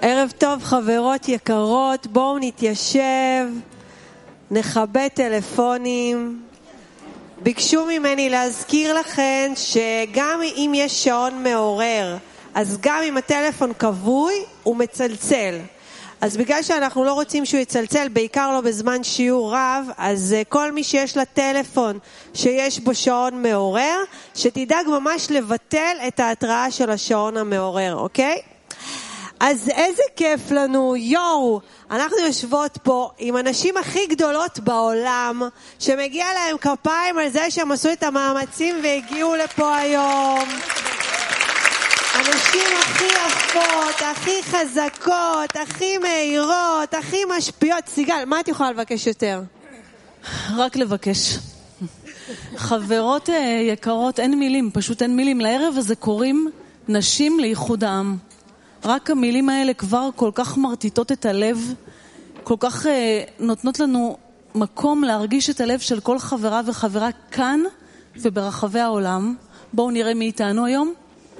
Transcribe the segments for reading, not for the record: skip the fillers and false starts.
ערב טוב חברות יקרות, בואו נתיישב, נכבה טלפונים. ביקשו ממני להזכיר לכם שגם אם יש שעון מעורר, אז גם אם הטלפון כבוי הוא מצלצל. אז בגלל שאנחנו לא רוצים שהוא יצלצל, בעיקר לא בזמן שיעור רב, אז כל מי שיש לה טלפון שיש בו שעון מעורר, שתדאג ממש לבטל את ההתראה של השעון המעורר, אוקיי? אז איזה כיף לנו, יואו, אנחנו יושבות פה עם הנשים הכי גדולות בעולם, שמגיע להם כפיים על זה שהם עשו את המאמצים והגיעו לפה היום. הנשים הכי יפות, הכי חזקות, הכי מהירות, הכי משפיעות. סיגל, מה את יכולה לבקש יותר? רק לבקש. חברות יקרות, אין מילים, פשוט אין מילים. לערב הזה קוראים נשים לאיחוד העם. רק המילים האלה כבר כל כך מרטיטות את הלב, כל כך נותנות לנו מקום להרגיש את הלב של כל חברה וחברה כאן וברחבי העולם. בואו נראה מי איתנו היום.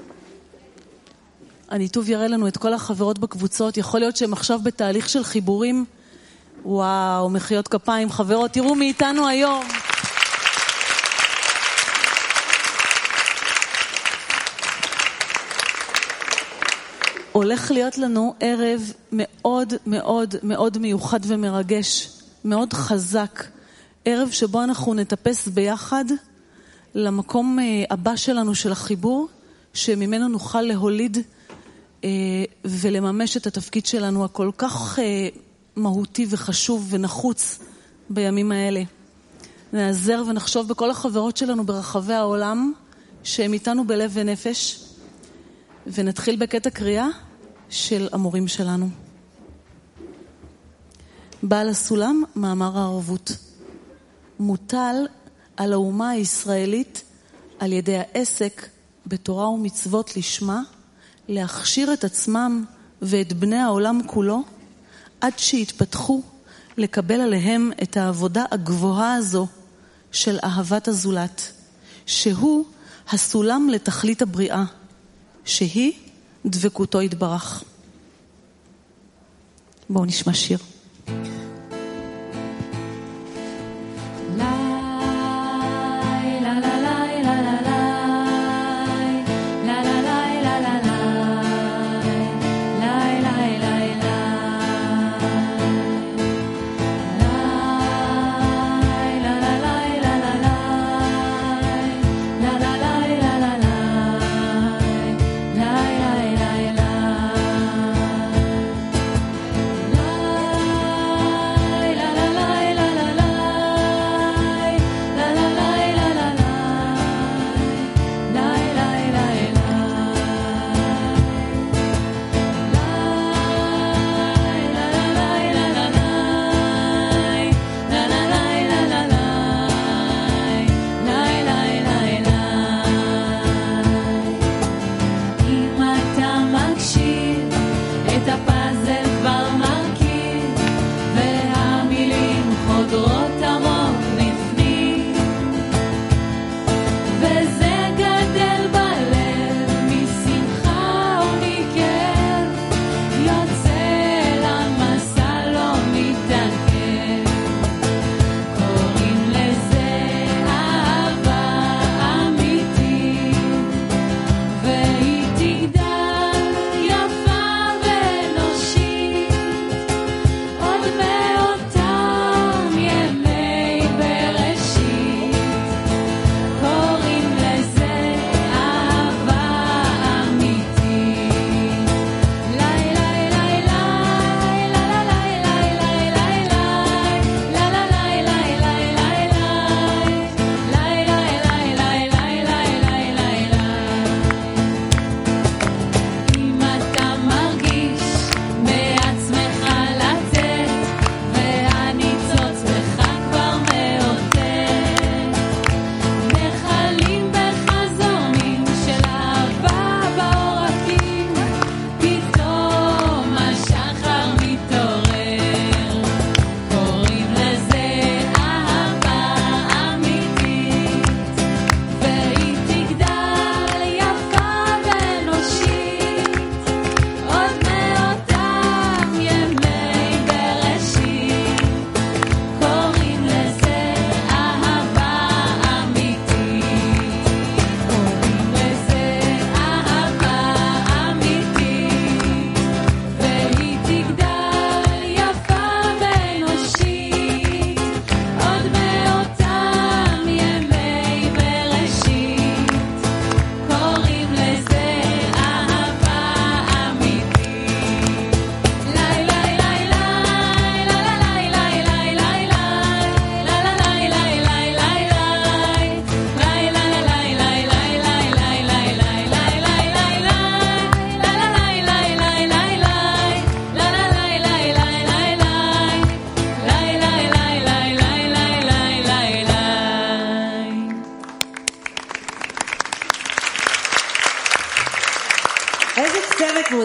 הניתוב יראה לנו את כל החברות בקבוצות. יכול להיות שהם עכשיו בתהליך של חיבורים. וואו, מחיאות כפיים. חברות, תראו מי איתנו היום. הולך להיות לנו ערב מאוד מאוד מאוד מיוחד ומרגש, מאוד חזק. ערב שבו אנחנו נטפס ביחד למקום הבא שלנו של החיבור, שממנו נוכל להוליד ולממש את התפקיד שלנו הכל כך מהותי וחשוב ונחוץ בימים האלה. נעזר ונחשוב בכל החברות שלנו ברחבי העולם, שהם איתנו בלב ונפש, ונתחיל בקטע קריאה של המורים שלנו. בעל הסולם, מאמר הערבות. מוטל על האומה הישראלית על ידי העסק בתורה ומצוות לשמה, להכשיר את עצמם ואת בני העולם כולו, עד שיתפתחו לקבל עליהם את העבודה הגבוהה הזו של אהבת הזולת, שהוא הסולם לתכלית הבריאה, שהיא דבקותו יתברך. בואו נשמע שיר. והיא תגדל יפה ואנושית.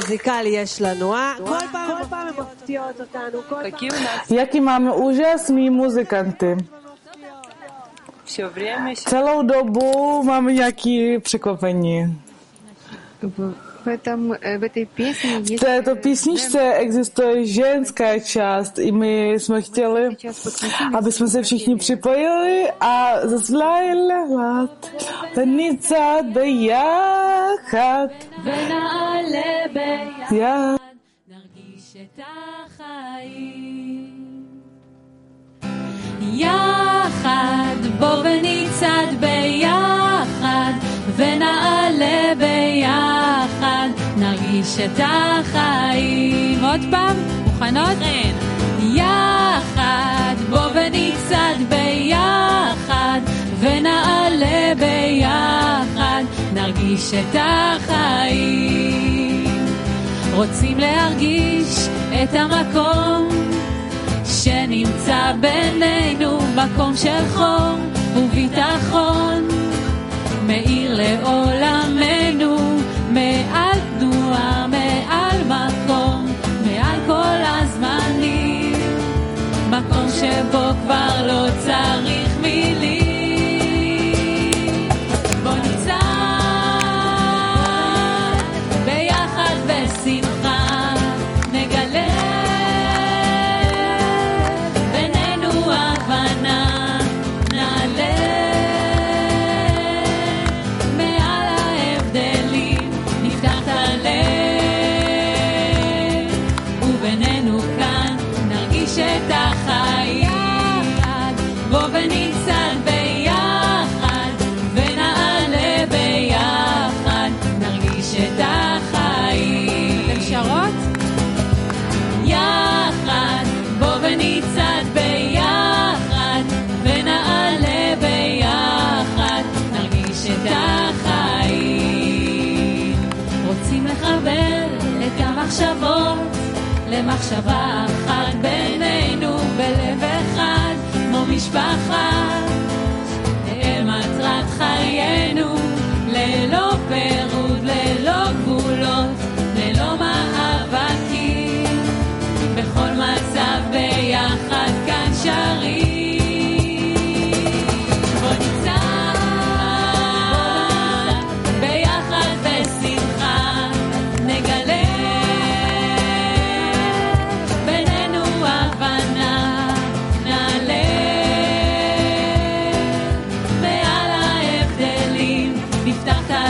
מוזיקלי יש לנו, כל פעם הם מפתיעות אותנו, כל פעם. Jaký máme úžasný muzikanty. Celou dobu máme nějaké překvapení. V této písničce existuje ženská část i my jsme chtěli, aby jsme se všichni připojili a zaspěvat Nicad ביחד ונעלה ביחד נרגיש את החיים יחד בוא ונצעד ביחד ונעלה ביחד נרגיש את החיים עוד פעם, מוכנות? יחד בוא ונצעד ביחד ונעלה ביחד נרגיש את החיים רוצים להרגיש את המקום שנמצא בינינו מקום של חום וביטחון מאיר לעולמנו מעל תנועה, מעל מקום מעל כל הזמנים מקום שבו כבר לא צריך מילים בוא נצעד ביחד בשמחה נגלה בינינו הבנה נעלה מעל ההבדלים נפתח את הלב ובינינו כאן נרגיש את החיים בוא ונצעד ביחד ונעלה ביחד נרגיש את החיים אתם שרות? יחד בוא ונצעד ביחד ונעלה ביחד נרגיש את החיים רוצים לחבר את המחשבות למחשבה אחת בינינו בלב אחד כמו משפחה אל מטרת חיינו ללא פירוד ללא גבולות ללא מאבקים בכל מצב ביחד כאן שרים בוא נצעד ביחד בשמחה נגלה בינינו הבנה נעלה מעל ההבדלים נפתח את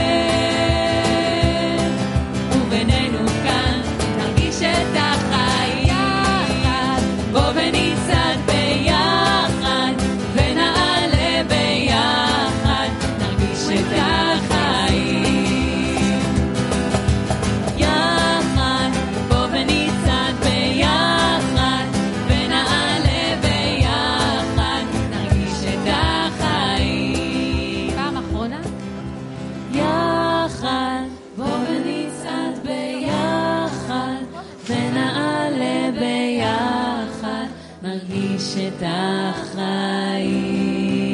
הלב ובינינו כאן נרגיש את החיים יחד בוא ונצעד ביחד ונעלה ביחד נרגיש את החיים יחד בוא ונצעד ביחד ונעלה ביחד נרגיש את החיים פעם אחרונה יחד בוא ונצעד ביחד ונעלה ביחד נרגיש את החיים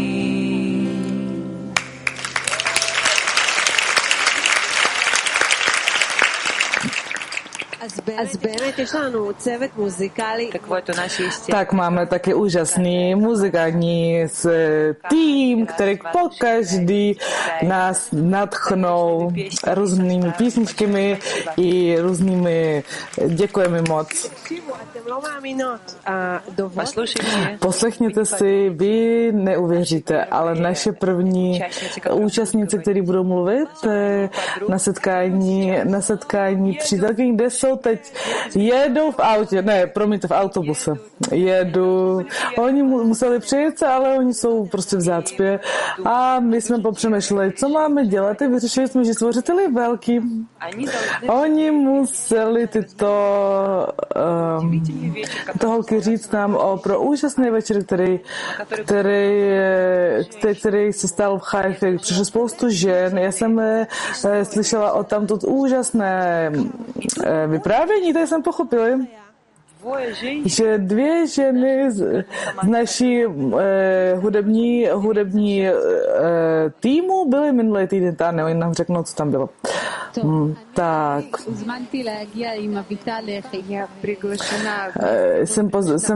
אז באמת יש לנו צוות מוזיקלי. Tak máme taky úžasný muzikální tým, který pokaždý nás nadchnou různými písničkami i různými. Děkujeme moc. Poslechněte si, vy neuvěříte, ale naše první účastníci, kteří budou mluvit na setkání přítelkyň, kde jsou teď, jedou v autě, v autobuse. Oni museli přijet, ale oni jsou prostě v zácpě a my jsme popřemýšleli, co máme dělat, a vyřešili jsme, že stvořiteli velký. Oni museli tyto holky říct nám pro úžasný večer, který se stal v Haifě. Přišlo spoustu žen, já jsem slyšela o tamtud úžasné vyprávění, tady jsem pochopila, že 2 ženy z naší hudební týmu byly minulý týden tam, oni nám řeknou, co tam bylo. Tak. Jsem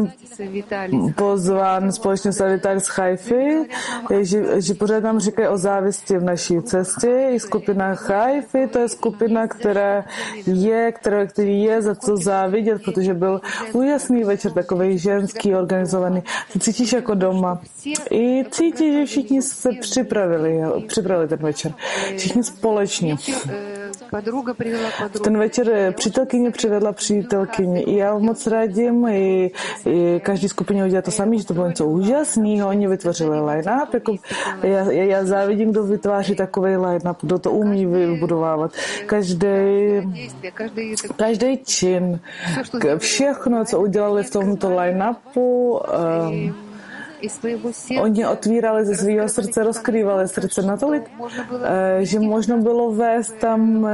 pozván společně s Avital z Haify, že pořád nám říkají o závisti v naší cestě. I skupina Haify, to je skupina, který je za co závidět, protože byl úžasný večer, takový ženský, organizovaný. Ty cítíš jako doma. I cítíš, že všichni se připravili ten večer. Všichni společně. Ten večer přítelkyně přivedla přítelkyni. I já moc radím, i každý skupině udělá to samé, že to bylo něco úžasného. Oni vytvořili line-up. Jako já závidím, kdo vytváří takový line-up, kdo to umí vybudovávat. Každý čin, všechno, co udělali v tomto line-upu, oni otvírali ze svého srdce, rozkrývali srdce natolik, že možno bylo vést tam,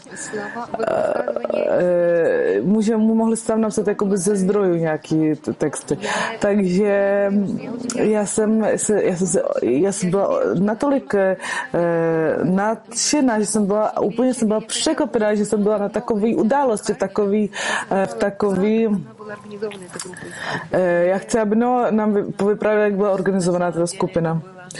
mohli se tam napsat jakoby ze zdrojů nějaký texty. Takže já jsem byla natolik nadšená, že jsem byla překvapená, že jsem byla na takové události, v takový já chci, aby nám povyprávěla, jak byla organizovaná ta skupina.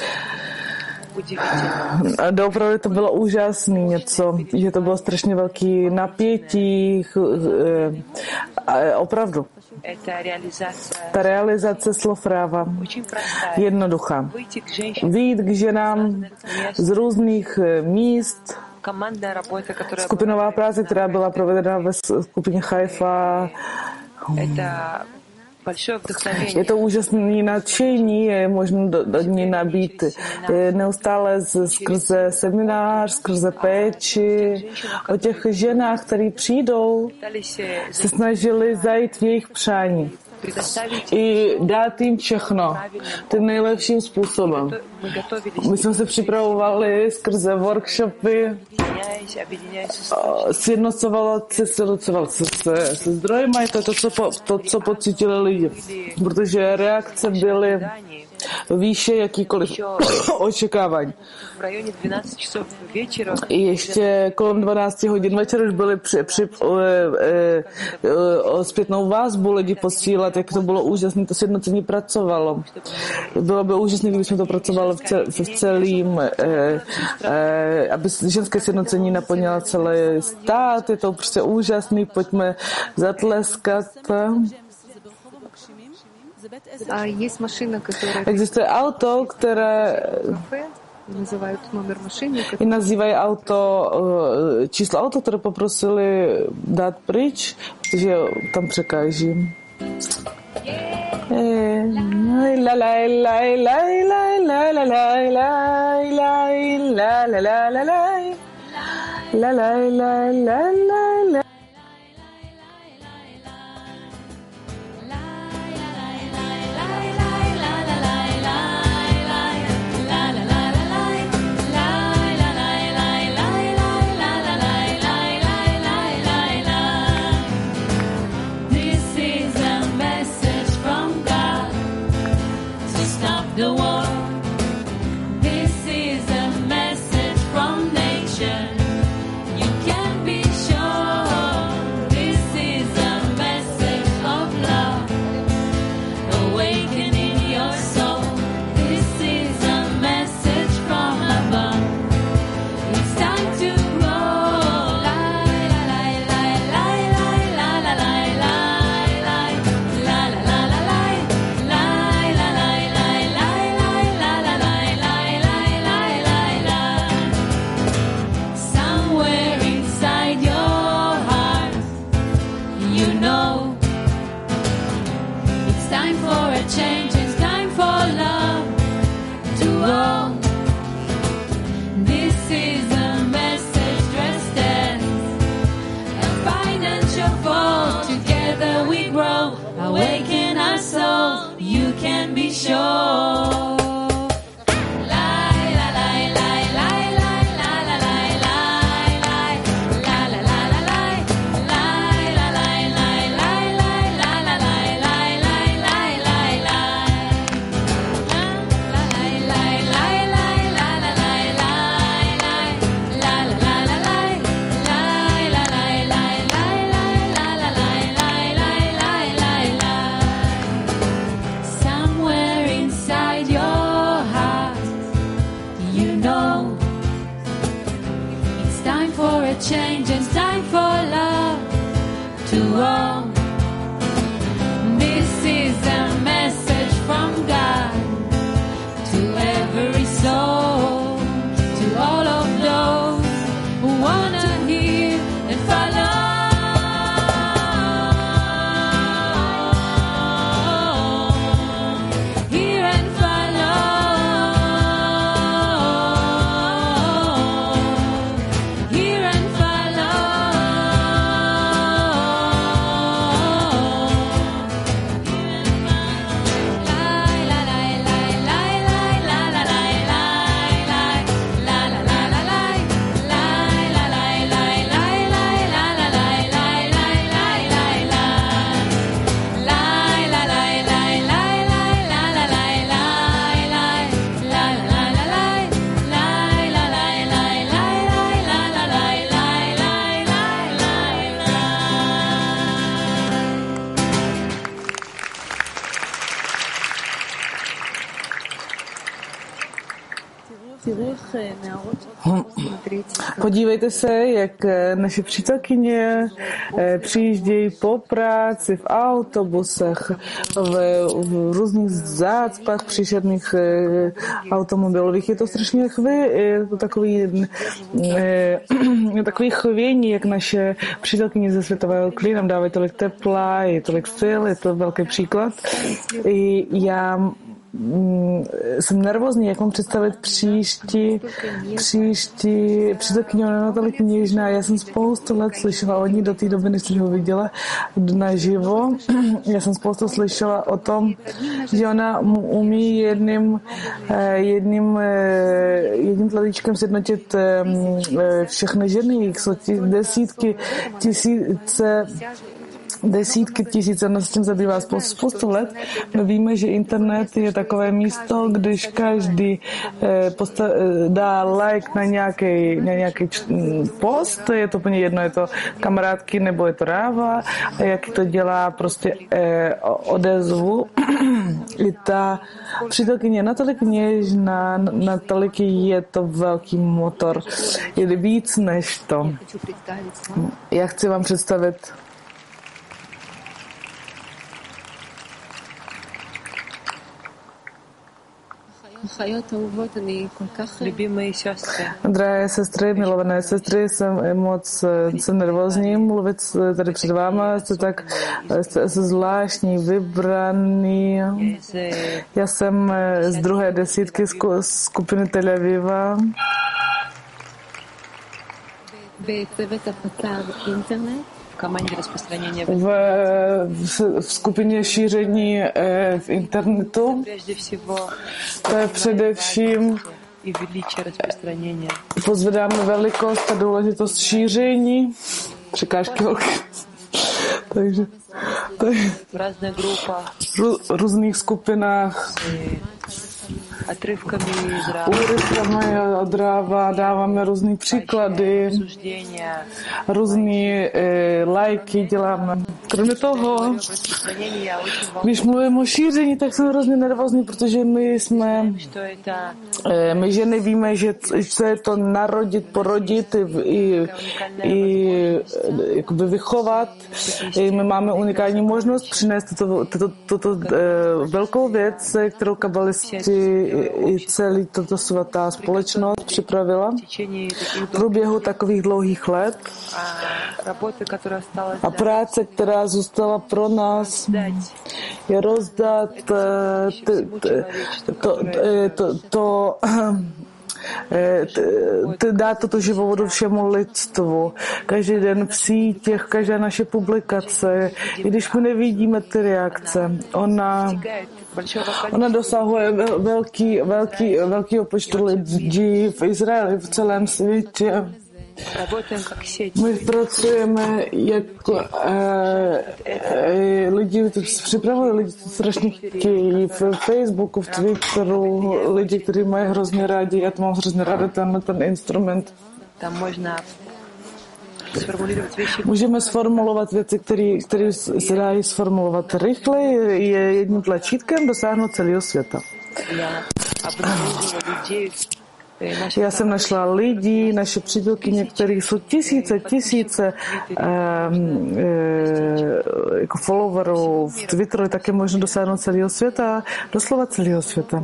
A opravdu to bylo úžasné něco, že to bylo strašně velký napětí, opravdu. Ta realizace slov Ráva jednoduchá. Vyjít k ženám z různých míst, skupinová práce, která byla provedena ve skupině Haifa. Je to úžasné nadšení, je možno do ní nabít neustále skrze seminář, skrze péči. O těch ženách, které přijdou, se snažili zajít v jejich přání i dát jim všechno tím nejlepším způsobem. My jsme se připravovali skrze workshopy, sjednocovalo se zdrojema, je to, co pocítili lidi, protože reakce byly výše jakýkoliv očekávání. I ještě kolem 12 hodin večer už byli zpětnou vazbu lidi posílat, jak to bylo úžasné, to sjednocení pracovalo. Bylo by úžasné, kdybychom to pracovali v celým, aby ženské sjednocení naplnilo celý stát, je to prostě úžasný, pojďme zatleskat. Existuje auto, které nazývají auto, číslo auto, které poprosili dát pryč, protože tam překáží. The war. This is a message from nation. You can be sure. This is a message of love. Awakening your soul. This is a message from above. It's time to grow. La la la la la la la la la la la la la la la la. Change, it's time for love to all. This is a message dressed as a financial fall. Together we grow, awaken our soul. You can be sure. all. This is a message from God to every soul, to all of those who wanna hear and follow. Hear and follow. Hear and follow. תראו איך נערות... Podívejte se, jak naše přítelkyně přijíždějí po práci v autobusech, v různých zácpách příšerných automobilových. Je to strašně takový chvění, jak naše přítelkyně ze Světového klí nám dávají tolik tepla, je tolik sil, je to velký příklad. I já jsem nervózní, jak mám představit příští přítelkyně, ona je natolik něžná. Já jsem spoustu let slyšela o ní do té doby, než jsem ho viděla naživo. Já jsem spoustu slyšela o tom, že ona umí jedním tlačítkem sjednotit všechny ženy, jich jsou desítky tisíce, ona se tím zabývá spoustu let. My víme, že internet je takové místo, když každý dá like na nějaký post, je to úplně jedno, je to kamarádky nebo je to ráva, a jak to dělá prostě odezvu. I ta přítelkyně je natolik něžná, natolik je to velký motor. Je víc než to. Já chci vám představit Drahé sestry, milované sestry, jsem moc nervózní mluvit tady před váma, jste zvláštní, vybraný. Já jsem z druhé desítky skupiny Tel Aviva. V skupině šíření v internetu. To je především pozvedáme velikost a důležitost šíření. Překážky velké. Takže v různých skupinách. Úryvkami od Ráva dáváme různý příklady, různý lajky děláme. Kromě toho, když mluvím o šíření, tak jsem hrozně nervózní, protože my ženy víme, že co je to narodit, porodit i jakoby vychovat. My máme unikální možnost přinést tuto velkou věc, kterou kabalisti i celý toto svatá společnost připravila v průběhu takových dlouhých let. A práce, která zůstala pro nás, je rozdat dát toto živou vodu všemu lidstvu. Každý den v sítích, každá naše publikace, i když my nevidíme ty reakce, ona dosahuje velkého počtu lidí v Izraeli, v celém světě. My pracujeme jako lidi, připravují lidi, co strašně chtějí v Facebooku, v Twitteru, lidi, kteří mají hrozně rádi, já to mám hrozně ráda, ten instrument. Tam možná můžeme sformulovat věci, které se dají sformulovat rychle, je jedním tlačítkem dosáhnout celého světa. Já jsem našla lidi, naše přítelkyně, kterých jsou tisíce jako followerů v Twitteru, tak je možno dosáhnout celého světa, doslova celého světa.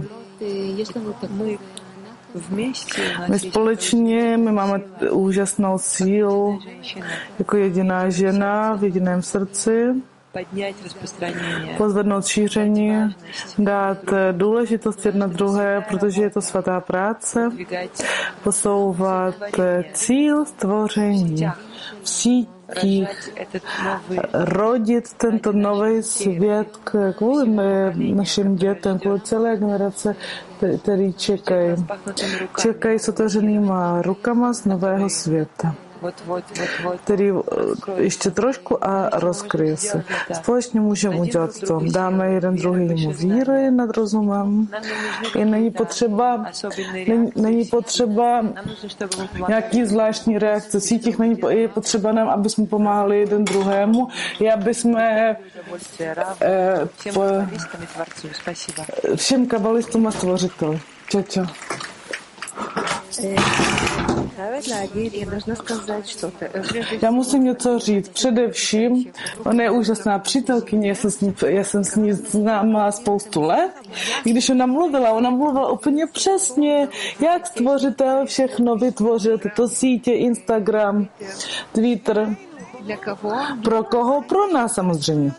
My společně, my máme úžasnou sílu jako jediná žena v jediném srdci, pozvednout šíření, dát důležitost jedna druhé, protože je to svatá práce, posouvat cíl stvoření v sítích, rodit tento nový svět kvůli našim dětem, kvůli celé generace, který čekají s otevřenýma rukama z nového světa, který ještě trošku a rozkryje se. Společně můžeme udělat to. Dáme jeden druhýmu víry nad rozumem. I není potřeba nějaký zvláštní reakce v sítích, je potřeba nám, aby jsme pomáhali jeden druhému i aby jsme všem kabalistům a stvořiteli. Čau. Já musím něco říct. Především, ona je úžasná přítelkyně, já jsem s ní známá spoustu let. I když ona mluvila úplně přesně, jak stvořitel všechno vytvořil, tyto sítě, Instagram, Twitter. Pro koho? Pro nás samozřejmě.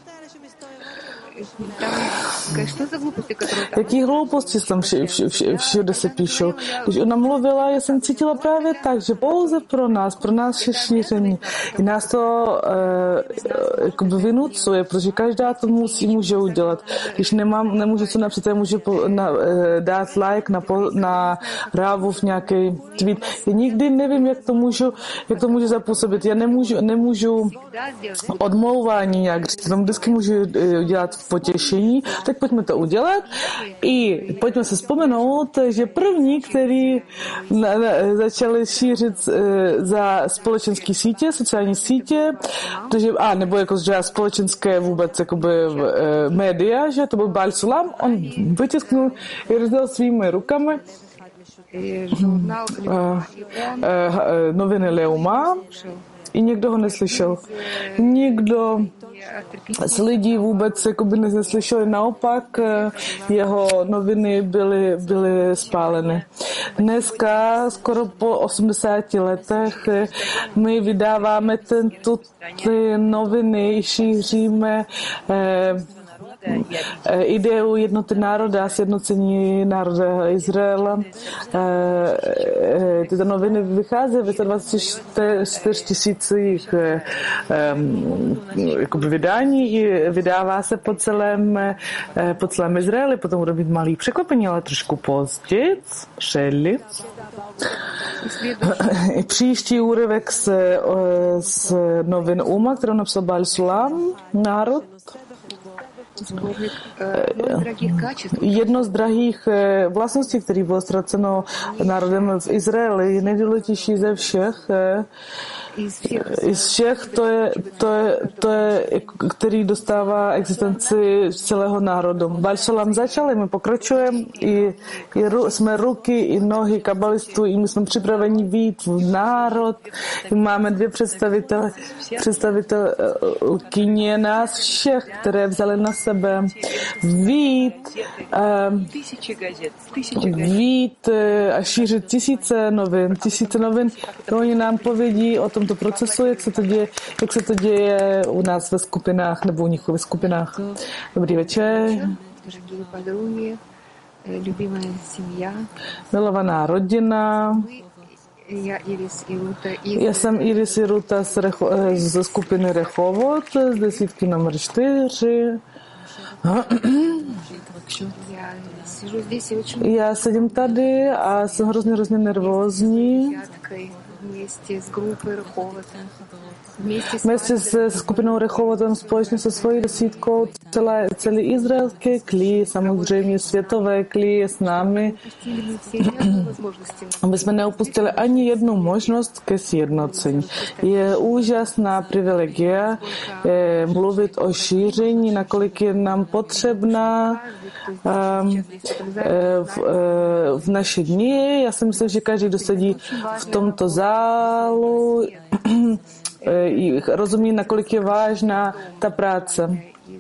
Jaký hlouposti tam všude se píšou. Když ona mluvila, já jsem cítila právě tak, že pouze pro nás vše šíření. I nás to jakoby vynucuje, protože každá to může udělat. Když nemůžu co napřed, já můžu dát like na Rávu v nějaký tweet. Já nikdy nevím, jak to může zapůsobit. Já nemůžu odmlouvání nějak říct, tam vždycky můžu dělat potěšení, tak pojďme to udělat i pojďme se vzpomenout, že první, který začali šířit za společenské sítě, sociální sítě, nebo jako společenské vůbec jakoby média, že to byl Baal Sulam, on vytisknul i rozdal svými rukami noviny Leuma i někdo ho neslyšel. Nikdo z lidí vůbec jakoby neslyšeli, naopak jeho noviny byly spáleny. Dneska, skoro po 80 letech, my vydáváme ty noviny, šíříme ideu jednoty národa, sjednocení národa Izraela. Tyto noviny vycházejí ve 24 000 vydání i vydává se po celém Izraeli. Potom budou být malý překvapení, ale trošku později. Příští úryvek z novin UMA, kterou napsal Baal Sulam, Národ. Jedno z drahých vlastností, které bylo ztraceno národem v Izraeli, je nejdůležitější ze všech. Z všech to je, který dostává existenci celého národu. Baal Sulam začal, my pokračujeme, jsme ruky i nohy kabalistů, i my jsme připraveni být v národ. Máme dvě představitelkyně nás všech, které vzali na sebe vít a šířit tisíce novin. Oni nám povědí o tomto procesu, jak se to děje u nás ve skupinách nebo u nich ve skupinách. Dobrý večer. Milovaná rodina. Já jsem Iris i Ruta ze skupiny Rechovot, z desítky номер 4. Já sedím tady a jsem hrozně nervózní. Вместе se skupinou Rechovotem společně se svojí desítkou celý izraelský klí, samozřejmě světové klí je s námi, aby jsme neopustili ani jednu možnost ke sjednocení. Je úžasná privilegia mluvit o šíření, nakolik je nám potřebná v naše dny. Já si myslím, že každý, kdo sedí v tomto zálu, rozumí, nakolik je vážná ta práce.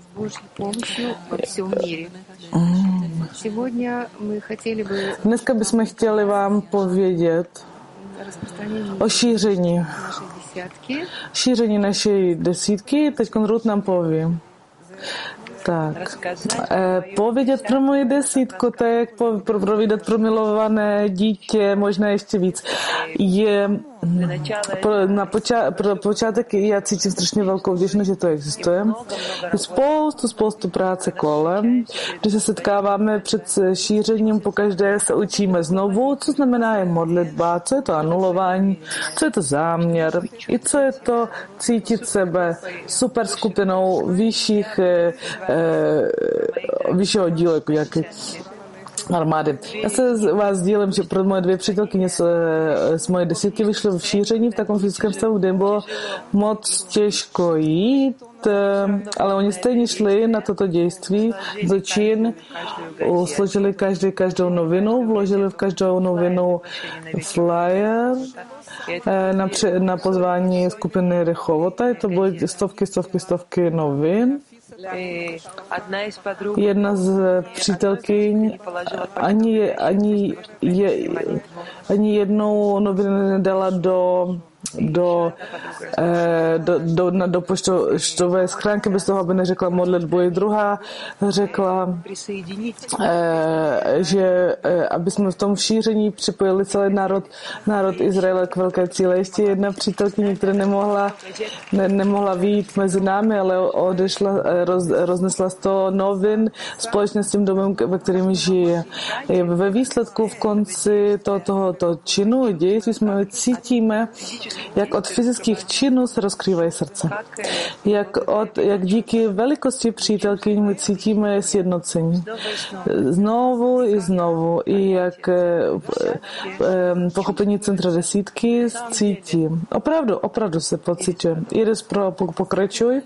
Dneska bychom chtěli vám povědět o šíření naší desítky. Teď Ruth nám poví. Tak, povědět pro moji desítku, tak provědět pro milované dítě, možná ještě víc. Je pro počátek já cítím strašně velkou vděčnost, že to existuje. Je spoustu práce kolem. Když se setkáváme před šířením, pokaždé se učíme znovu, co znamená je modlitba, co je to anulování, co je to záměr i co je to cítit sebe super skupinou vyššího dílu, jaký armády. Já se vás sdílím, že pro moje dvě přítelkyně z moje desítky vyšly v šíření v takovém fyzickém stavu, kde bylo moc těžko jít, ale oni stejně šli na toto dějství do Čín, složili každou novinu, vložili v každou novinu flyer na pozvání skupiny Rechovota. To byly stovky novin. Jedna z přítelkyň ani jednou novinu nedala do poštové schránky bez toho, aby neřekla modlitbu. I druhá řekla, že aby jsme v tom šíření připojili celý národ Izraele k velké cíle. Ještě jedna přítelkyně, která nemohla vyjít mezi námi, ale odešla, roznesla 100 novin společně s tím domem, ve kterém žije. Ve výsledku v konci tohoto činu dějství jsme cítíme, jak od fyzických činů se rozkrývají srdce. Jak díky velikosti přítelkyň my cítíme sjednocení. Znovu i znovu. I jak pochopení centra desítky cítím. Opravdu se pociťuje. Iris, pokračuj.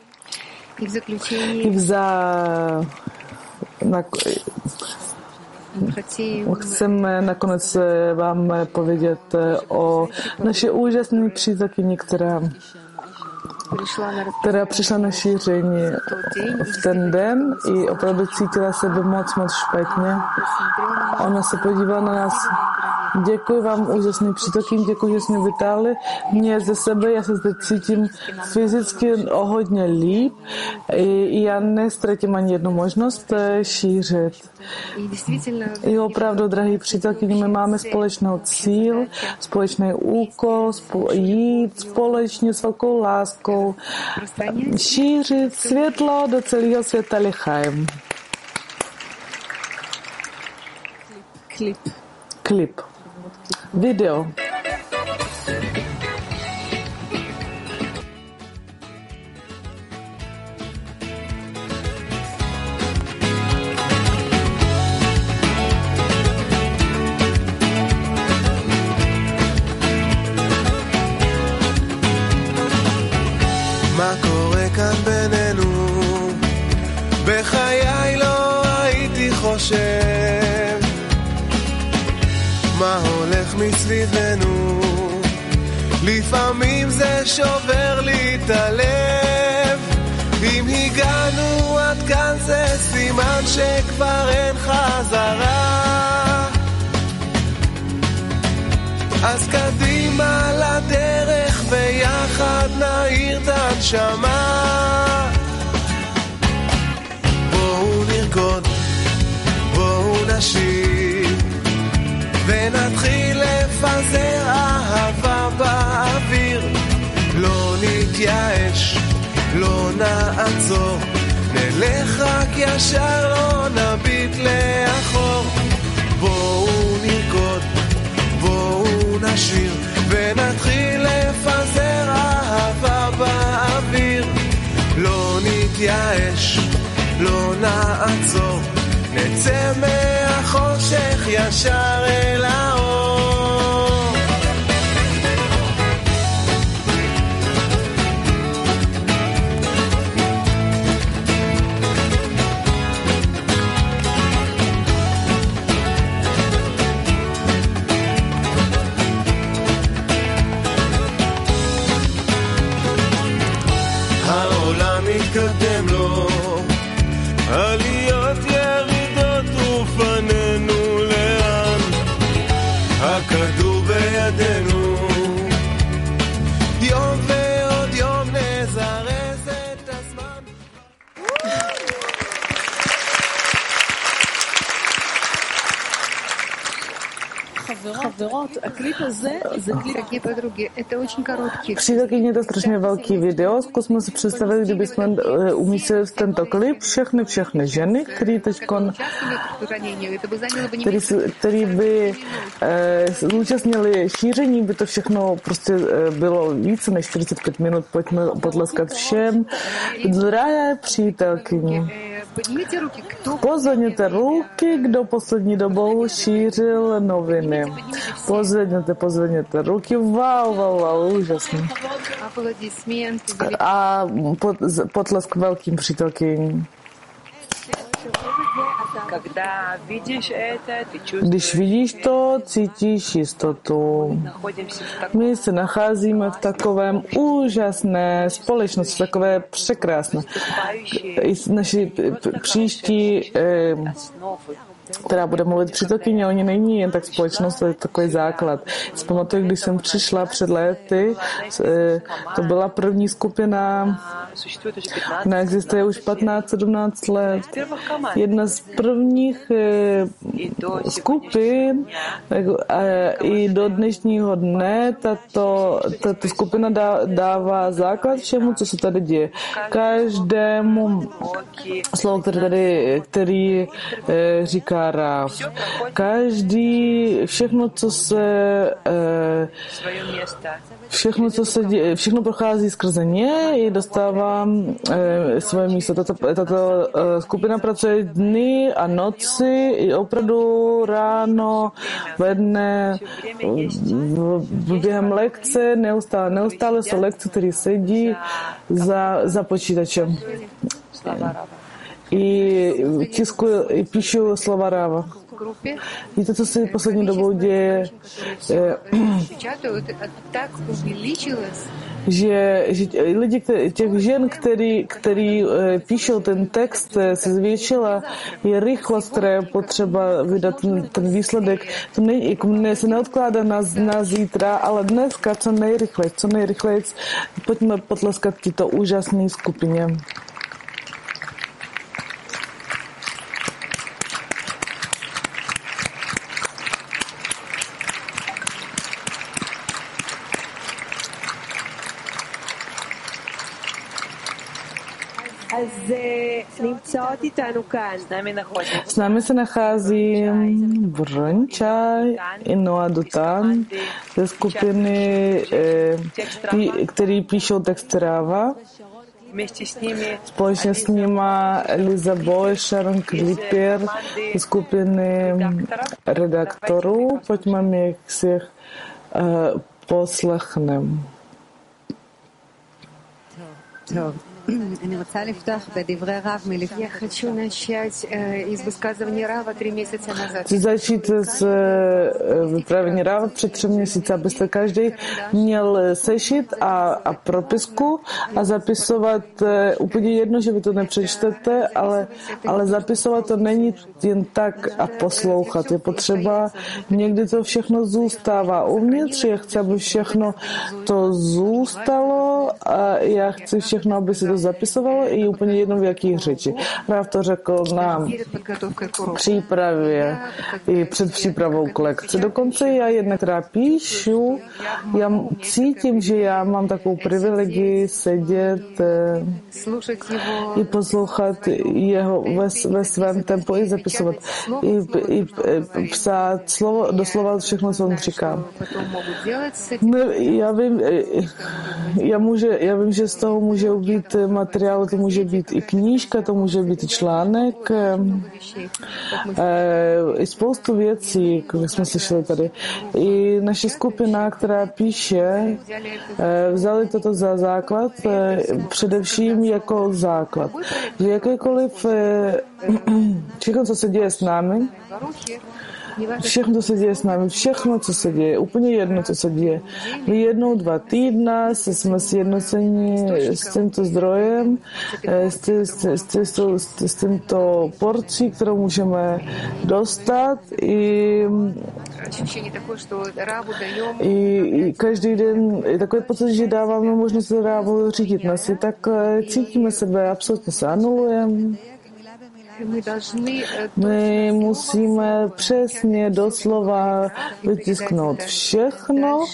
Chceme nakonec vám povědět o naší úžasné přítelkyni, která přišla na šíření v ten den i opravdu cítila sebe moc špatně. Ona se podívala na nás. Děkuji vám, úžasný přítelkyni, děkuji, že jste mě vytáhli. Mě ze sebe, já se zde cítím fyzicky o hodně líp. Já nestratím ani jednu možnost šířit. I opravdu, drahý přítelkyni, my máme společnou cíl, společný úkol, jít společně s velkou láskou, šířit světlo do celého světa Lichaim. Klip. Video. מה קורה כאן בינינו? בחיי לא הייתי חושב מה הולך מסביבנו. לפעמים זה שובר לי את הלב. אם הגענו עד כאן זה סימן שכבר אין חזרה. אז קדימה לדרך ויחד נעיר את הנשמה. בואו נרקוד, בואו נשיר ונתחיל לפזר אהבה באוויר. לא נתייאש, לא נעצור, נלך רק ישר, לא נביט לאחור. בואו נרקוד, בואו נשיר ונתחיל לפזר אהבה נתייאש, לא נעצור, נצא מהחושך ישר אל האור. העולם מתקדם לו, עליות ירידות ופנינו לאן, הכדור בידינו, יום ועוד יום נזרז את הזמן. חברות, הקליפ הזה זה קליפ. Дорогие подруги, это очень короткий. Přítelkyně, je to strašně velký video. Zkusme si představit, kdybychom umístili v tento klip všechny ženy, které teďkon, který by zúčastnili šíření, by to všechno prostě bylo více než 45 minut. Pojďme potleskat všem. Drahé přítelkyně, pozvedněte ruky, kdo poslední dobou šířil noviny. Pozvedněte ruky. Wow, úžasný. A potlesk velkým přítelkyním. Když vidíš to, cítíš jistotu. My se nacházíme v takovém úžasné společnosti, takové překrásné. I naši příští která bude mluvit přítelkyně, oni není jen tak společnost, to je takový základ. Vzpamatuju, když jsem přišla před léty, to byla první skupina, ona existuje už 15-17 let. Jedna z prvních skupin i do dnešního dne tato skupina dává základ všemu, co se tady děje. Každému slovo, který říká Rav. Všechno, co se děje, všechno prochází skrze ně i dostává svoje místo. Tato skupina pracuje dny a noci i opravdu ráno, ve dne, během lekce, neustále jsou lekce, které sedí za počítačem. I píšu slova Rava. Víte, co se poslední dobou děje? Že lidi, těch žen, který píšou ten text, se zvětšila, je rychlost, která je potřeba vydat ten výsledek. To se neodkládá na zítra, ale dneska co nejrychleji. Pojďme potleskat tyto úžasné skupině. S námi se nachází Brnčaj i Noa Dutan ze skupiny, který píšou text Rava. Společně s nima Eliza Boy, Sharon Kliper ze skupiny redaktorů. Pojďme mě si poslechneme. Я хочу начать из высказывания Рава 3 месяца назад. Chci začít z vyprávění Rava před 3 měsíci, abyste každý měl sešit a propisku a zapisovat úplně jedno, že vy to nepřečtete, ale zapisovat to není jen tak a poslouchat. Je potřeba, někdy to všechno zůstává uvnitř, já chci, aby všechno to zůstalo a já chci všechno, aby si to zapisovalo i úplně jedno v jakých řeči. Rav to řekl na přípravě i před přípravou k lekci. Dokonce já jedna, která píšu, já cítím, že já mám takovou privilegii sedět i poslouchat jeho ve svém tempu i zapisovat. I psát slovo, doslova všechno, co on říká. Já vím, já já vím, že z toho může být materiál, to může být i knížka, to může být i článek, i spoustu věcí, jak jsme slyšeli tady. I naše skupina, která píše, vzali toto za základ, především jako základ. Že jakékoliv, všechno, co se děje s námi, všechno, co se děje s námi, všechno, co se děje, úplně jedno, co se děje. My 1-2 týdna jsme sjednoceni s tímto zdrojem, s tímto porcí, kterou můžeme dostat i každý den je takový pocit, že dáváme možnost Rávu řídit nás. I tak cítíme sebe, absolutně se anulujeme. My musíme přesně doslova vytisknout všechno,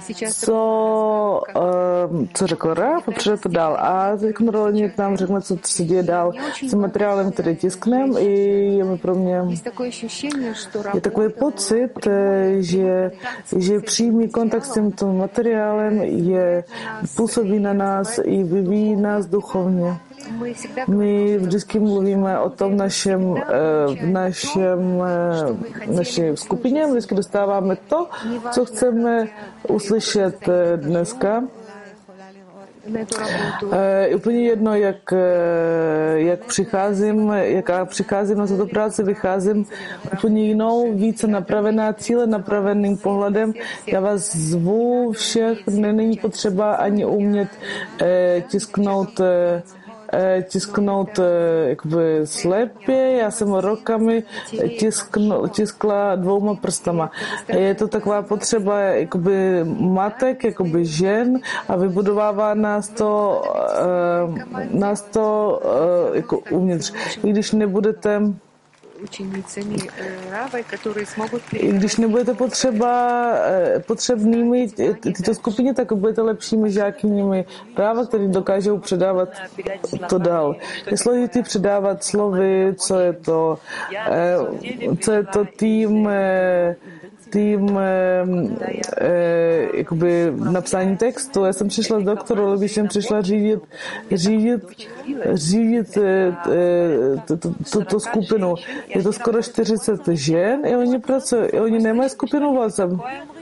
co řekl Rav, a předat to dál. A teď kontrolně nám řekne, co se děje dál s materiálem, který tiskneme. I je pro mě je takový pocit, že přímý kontakt s tímto materiálem působí na nás i vyvíjí nás duchovně. My vždycky mluvíme o tom v naší skupině, vždycky dostáváme to, co chceme uslyšet dneska. Úplně jedno, jak přicházím na tuto práci, vycházím úplně jinou, více napravená, cíle napraveným pohledem. Já vás zvu všech, není potřeba ani umět tisknout jakoby slepě. Já jsem rokami tiskla 2 prstama. Je to taková potřeba jakoby matek, jakoby žen a vybudovává nás to jako uvnitř. I když nebudete i když nebudete potřebnými tyto skupině, tak budete lepšími žákyněmi Ráva, který dokážou předávat to dál. Je složitý předávat slovy, co je to tým jakoby napsání textu. Já jsem přišla s doktorem, když jsem přišla řídit tuto skupinu. Je to skoro 40 žen i oni nemají skupinu WhatsApp.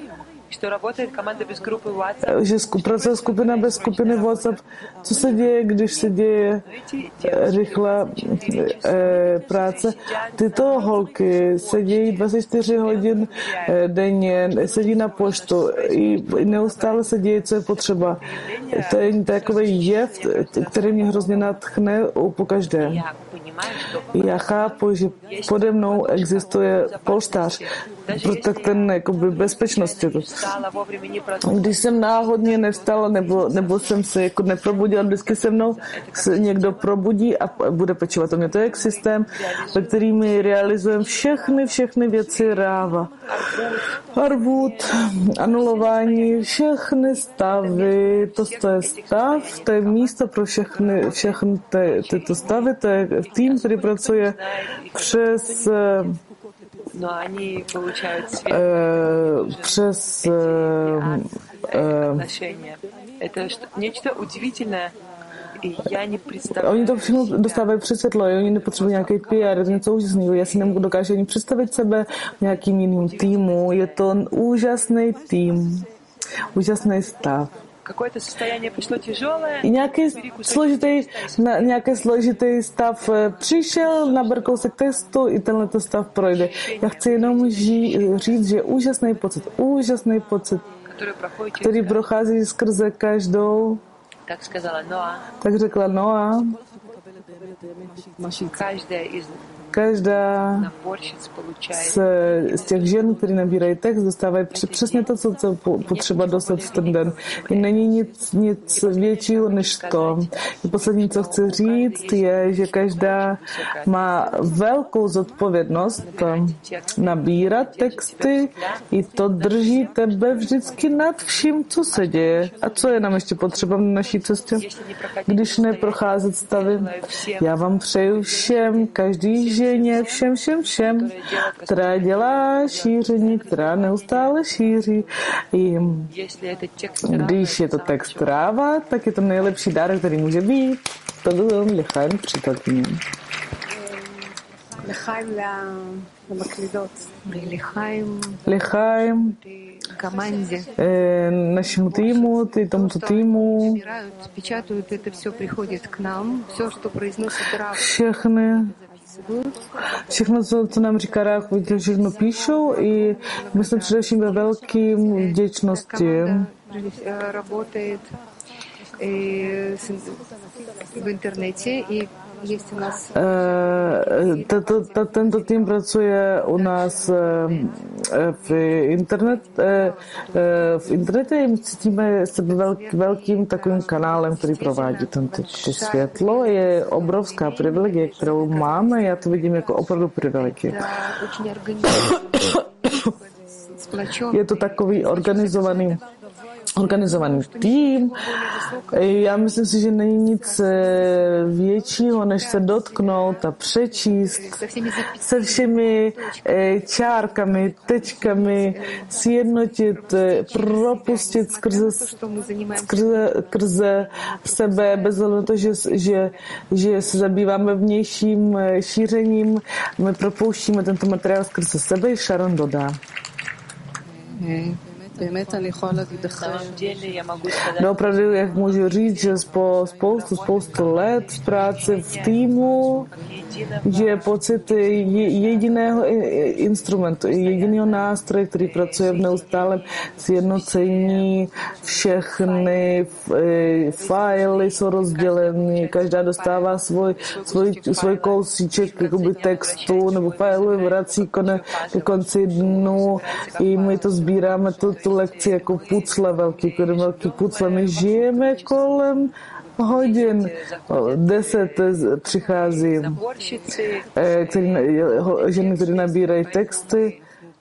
Že pracuje skupina bez skupiny WhatsApp. Co se děje, když se děje rychlá práce? Tyto holky sedí 24 hodin denně, sedí na poštu i neustále se děje, co je potřeba. To je takový jev, který mě hrozně nadchne po každém. Já chápu, že pode mnou existuje polštář, tak ten jakoby bezpečnost je to. Když jsem náhodně nevstala, nebo jsem se jako neprobudila, vždycky se mnou někdo probudí a bude pečovat o mě. To je jak systém, ve kterým my realizujeme všechny věci Ráva. Arvut, anulování, všechny stavy, to je stav, to je místo pro všechny tyto stavy, to je tým, který pracuje přes Oni to všechno dostávají přes světlo, oni nepotřebují nějaký PR, je to něco úžasného. Já si dokážu ani představit sebe v nějakým jiným týmu. Je to úžasný tým, úžasný stav. Nějaký složitý stav přišel, nabrkal se k testu, i tenhle stav projde. Já chci jenom říct, že úžasný pocit, který prochází skrze každou. Tak řekla Noa. Každá z těch žen, které nabírají text, dostávají přesně to, co potřeba dostat v ten den. Není nic většího než to. Poslední, co chci říct, je, že každá má velkou zodpovědnost nabírat texty i to drží tebe vždycky nad vším, co se děje. A co je nám ještě potřeba na naší cestě? Když neprocházet stavy, já vám přeju všem, každý ženě, všem, která dělá šíření, která neustále šíří. I když je to text Ráva, tak je to nejlepší dárek, který může být. To byl Lechaim přítelkyně. לחיים למקלידות, לחיים команде. Našemu týmu, tomuto týmu. Печатают, это все приходит к нам, все, что произносит Рав. Všechno, co nám říká Rach, všechno píšou i my jsme především ve velkým vděčnosti. Работает в интернете и есть у нас. Tento tým pracuje u nás v internetu a my cítíme sebe velkým takovým kanálem, který provádí to světlo. Je obrovská privilegie, kterou máme. Já to vidím jako opravdu privilegie. Je to takový organizovaný tým. Já myslím si, že není nic většího, než se dotknout a přečíst se všemi čárkami, tečkami, sjednotit, propustit skrze sebe, bez ohledu na to, že se zabýváme vnějším šířením. My propouštíme tento materiál skrze sebe, Sharon dodá. No opravdu, jak můžu říct, že po spoustu let v práci v týmu, že je pocit jediného instrumentu, jediného nástroje, který pracuje v neustálém sjednocení, všechny fajly jsou rozděleny, každá dostává svůj kousíček jakoby textu nebo fajlu, vrací ke konci dnu i my to sbíráme tu lekci jako pucle velký pucle. My žijeme kolem hodin. 10 přichází ženy, které nabírají texty.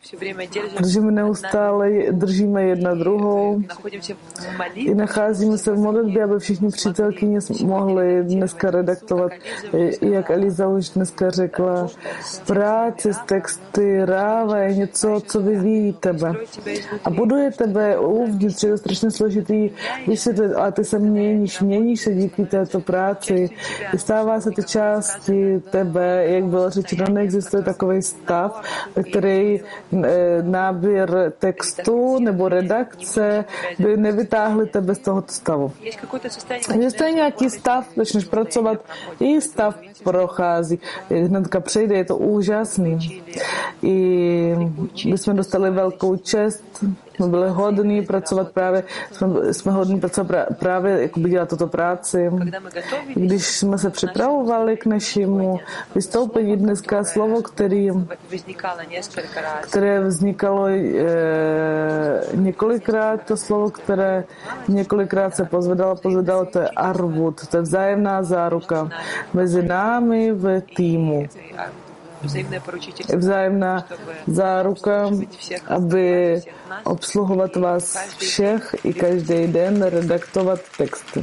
Držíme jedna druhou i nacházíme se v modlitbě, aby všichni přítelkyně mohli dneska redaktovat, jak Eliza už dneska řekla, práce s texty, Ráva je něco, co vyvíjí tebe a buduje tebe uvnitř, je to strašně složitý vysvětlit, ale ty se měníš se díky této práci, stává se ty části tebe, jak bylo řečeno, neexistuje takový stav, který náběr textu nebo redakce by nevytáhli tebe z tohoto stavu. Existuje nějaký stav, začneš pracovat, i stav prochází. Hnedka přejde, je to úžasný. I my jsme dostali velkou čest, jsme byli hodní pracovat jsme hodní pracovat právě jakoby dělat tuto práci. Když jsme se připravovali k našemu vystoupení dneska, slovo, které vznikalo několikrát, to slovo, které několikrát se pozvedalo, to je arvut, to je vzájemná záruka mezi námi v týmu. Vzájemná záruka, aby obsluhovat vás všech i každý den redaktovat texty.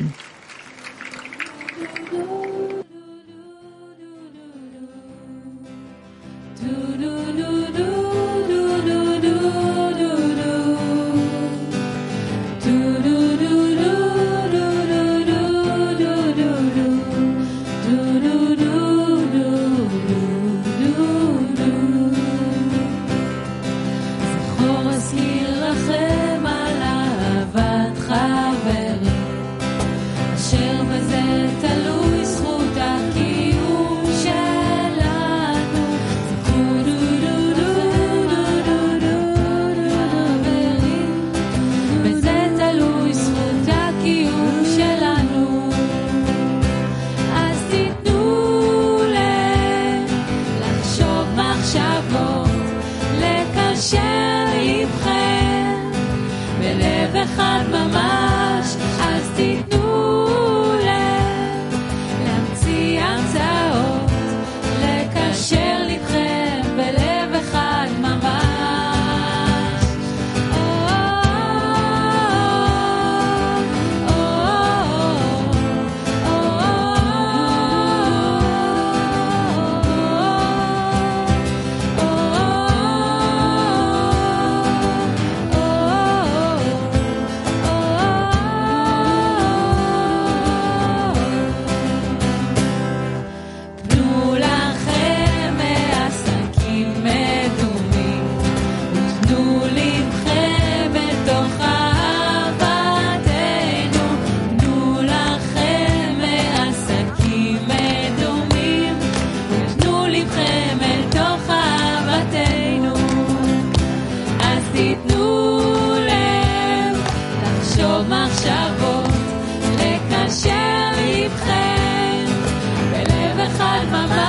מחשבות, לקשר לבכם, בלב אחד ממש.